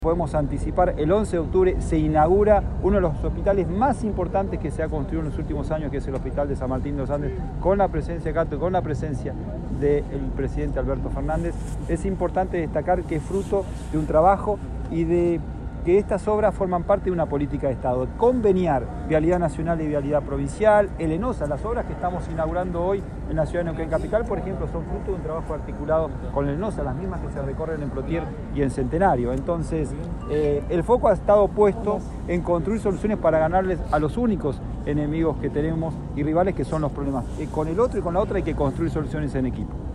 Podemos anticipar, el 11 de octubre se inaugura uno de los hospitales más importantes que se ha construido en los últimos años, que es el Hospital de San Martín de los Andes, con la presencia de Cato, con la presencia del presidente Alberto Fernández. Es importante destacar que es fruto de un trabajo y de que estas obras forman parte de una política de Estado. Conveniar vialidad nacional y vialidad provincial, el ENOSA, las obras que estamos inaugurando hoy en la ciudad de Neuquén Capital, por ejemplo, son fruto de un trabajo articulado con el ENOSA, las mismas que se recorren en Plotier y en Centenario. Entonces, el foco ha estado puesto en construir soluciones para ganarles a los únicos enemigos que tenemos y rivales, que son los problemas. Con el otro y con la otra hay que construir soluciones en equipo.